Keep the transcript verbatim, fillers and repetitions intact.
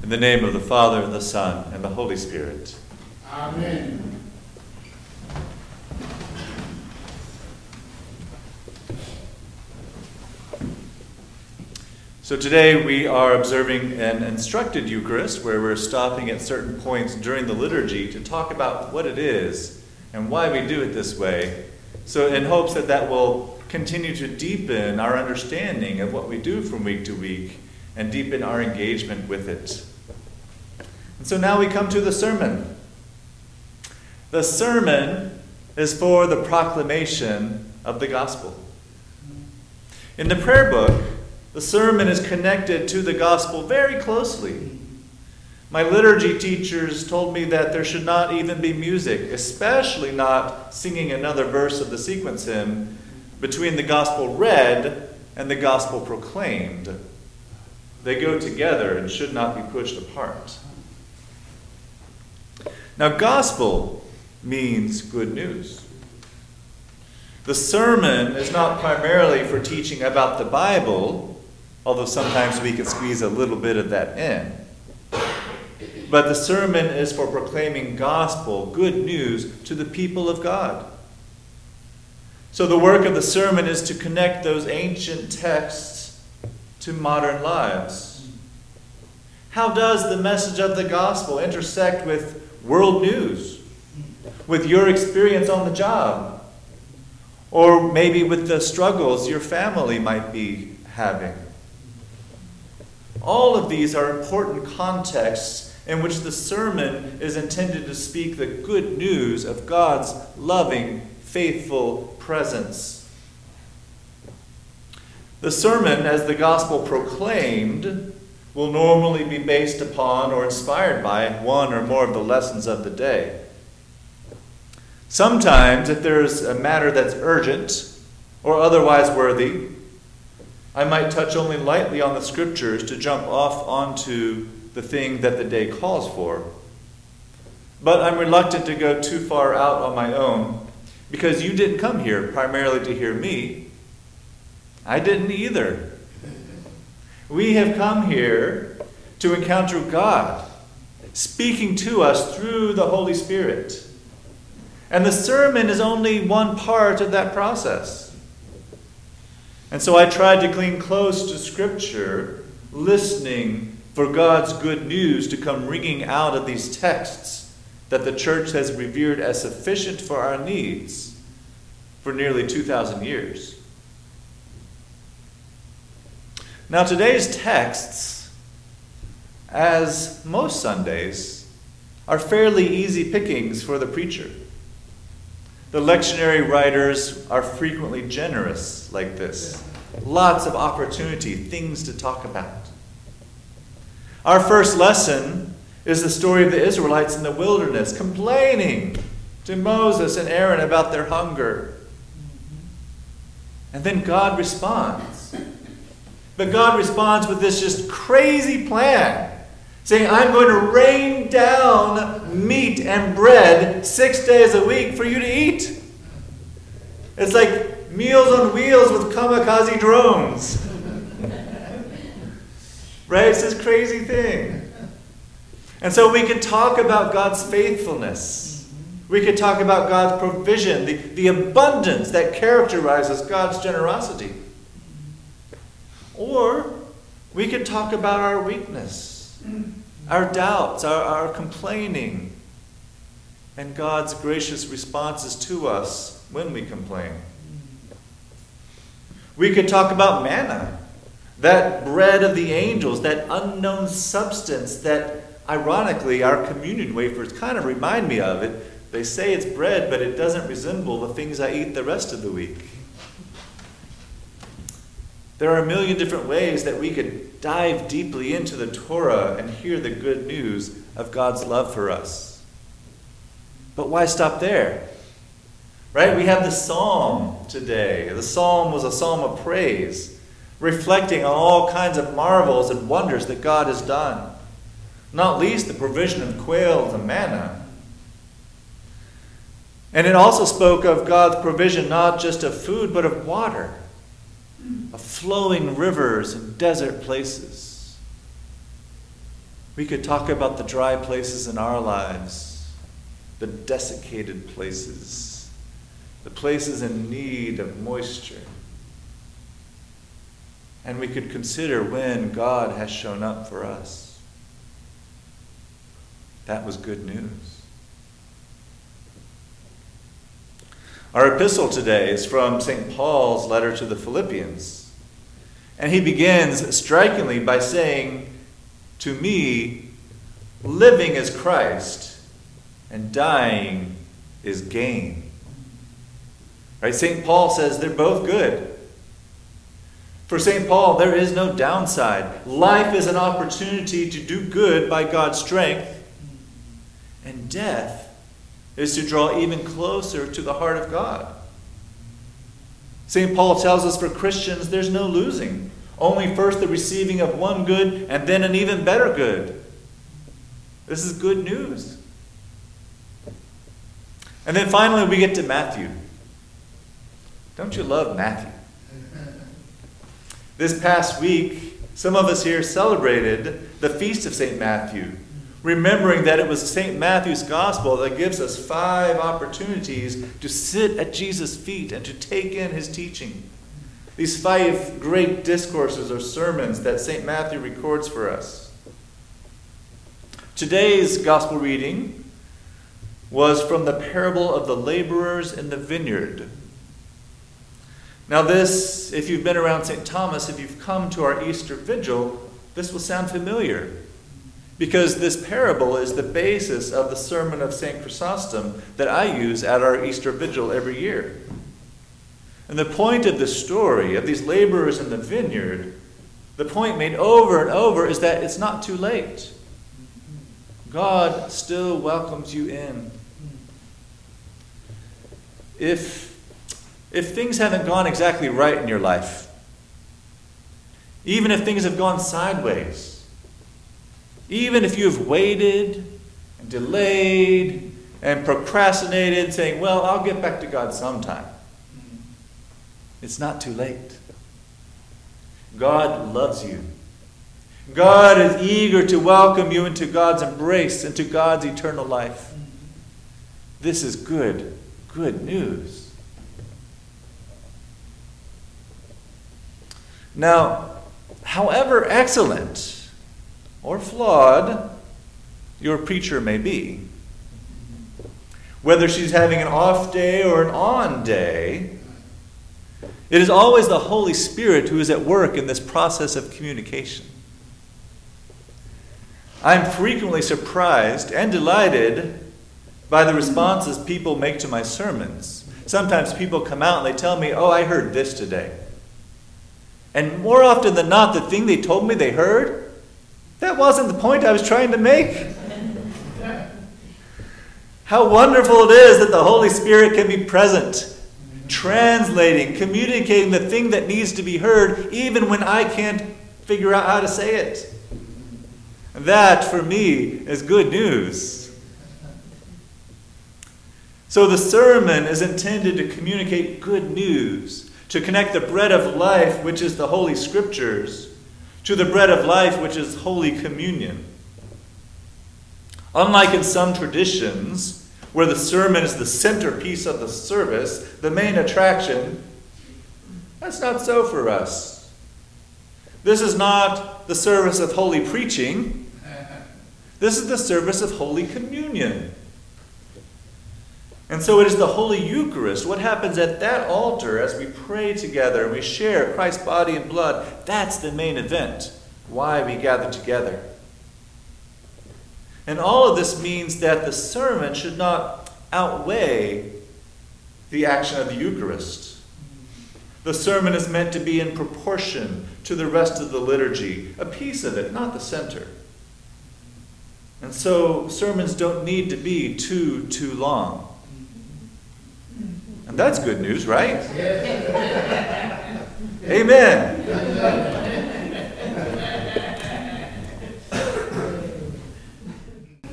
In the name of the Father, and the Son, and the Holy Spirit. Amen. So today we are observing an instructed Eucharist where we're stopping at certain points during the liturgy to talk about what it is and why we do it this way. So in hopes that that will continue to deepen our understanding of what we do from week to week and deepen our engagement with it. And so now we come to the sermon. The sermon is for the proclamation of the gospel. In the prayer book, the sermon is connected to the gospel very closely. My liturgy teachers told me that there should not even be music, especially not singing another verse of the sequence hymn between the gospel read and the gospel proclaimed. They go together and should not be pushed apart. Now, gospel means good news. The sermon is not primarily for teaching about the Bible, although sometimes we can squeeze a little bit of that in. But the sermon is for proclaiming gospel, good news, to the people of God. So the work of the sermon is to connect those ancient texts to modern lives. How does the message of the gospel intersect with world news, with your experience on the job, or maybe with the struggles your family might be having? All of these are important contexts in which the sermon is intended to speak the good news of God's loving, faithful presence. The sermon, as the gospel proclaimed, will normally be based upon or inspired by one or more of the lessons of the day. Sometimes, if there's a matter that's urgent or otherwise worthy, I might touch only lightly on the scriptures to jump off onto the thing that the day calls for. But I'm reluctant to go too far out on my own, because you didn't come here primarily to hear me. I didn't either. We have come here to encounter God, speaking to us through the Holy Spirit. And the sermon is only one part of that process. And so I tried to cling close to Scripture, listening for God's good news to come ringing out of these texts that the church has revered as sufficient for our needs for nearly two thousand years. Now, today's texts, as most Sundays, are fairly easy pickings for the preacher. The lectionary writers are frequently generous like this. Lots of opportunity, things to talk about. Our first lesson is the story of the Israelites in the wilderness, complaining to Moses and Aaron about their hunger. And then God responds. But God responds with this just crazy plan, saying, I'm going to rain down meat and bread six days a week for you to eat. It's like Meals on Wheels with kamikaze drones. Right? It's this crazy thing. And so we could talk about God's faithfulness. We could talk about God's provision, the, the abundance that characterizes God's generosity. Or we could talk about our weakness, our doubts, our, our complaining, and God's gracious responses to us when we complain. We could talk about manna, that bread of the angels, that unknown substance that, ironically, our communion wafers kind of remind me of it. They say it's bread, but it doesn't resemble the things I eat the rest of the week. There are a million different ways that we could dive deeply into the Torah and hear the good news of God's love for us. But why stop there? Right? We have the psalm today. The psalm was a psalm of praise, reflecting on all kinds of marvels and wonders that God has done. Not least the provision of quail and manna. And it also spoke of God's provision not just of food, but of water, of flowing rivers and desert places. We could talk about the dry places in our lives, the desiccated places, the places in need of moisture. And we could consider when God has shown up for us. That was good news. Our epistle today is from Saint Paul's letter to the Philippians. And he begins strikingly by saying, "To me, living is Christ, and dying is gain." Right? Saint Paul says they're both good. For Saint Paul, there is no downside. Life is an opportunity to do good by God's strength, and death is to draw even closer to the heart of God. Saint Paul tells us for Christians there's no losing. Only first the receiving of one good and then an even better good. This is good news. And then finally we get to Matthew. Don't you love Matthew? This past week, some of us here celebrated the feast of Saint Matthew, remembering that it was Saint Matthew's gospel that gives us five opportunities to sit at Jesus' feet and to take in his teaching. These five great discourses or sermons that Saint Matthew records for us. Today's gospel reading was from the parable of the laborers in the vineyard. Now this, if you've been around Saint Thomas, if you've come to our Easter Vigil, this will sound familiar. Because this parable is the basis of the sermon of Saint Chrysostom that I use at our Easter Vigil every year. And the point of the story of these laborers in the vineyard, the point made over and over, is that it's not too late. God still welcomes you in. If, if things haven't gone exactly right in your life, even if things have gone sideways, even if you have waited and delayed and procrastinated, saying, well, I'll get back to God sometime, it's not too late. God loves you. God is eager to welcome you into God's embrace, into God's eternal life. This is good, good news. Now, however excellent or flawed your preacher may be, whether she's having an off day or an on day, it is always the Holy Spirit who is at work in this process of communication. I'm frequently surprised and delighted by the responses people make to my sermons. Sometimes people come out and they tell me, oh, I heard this today. And more often than not, the thing they told me they heard, that wasn't the point I was trying to make. How wonderful it is that the Holy Spirit can be present, translating, communicating the thing that needs to be heard, even when I can't figure out how to say it. That, for me, is good news. So the sermon is intended to communicate good news, to connect the bread of life, which is the Holy Scriptures, to the bread of life, which is Holy Communion. Unlike in some traditions, where the sermon is the centerpiece of the service, the main attraction, that's not so for us. This is not the service of holy preaching. This is the service of Holy Communion. And so it is the Holy Eucharist, what happens at that altar as we pray together and we share Christ's body and blood. That's the main event, why we gather together. And all of this means that the sermon should not outweigh the action of the Eucharist. The sermon is meant to be in proportion to the rest of the liturgy, a piece of it, not the center. And so sermons don't need to be too, too long. And that's good news, right? Amen.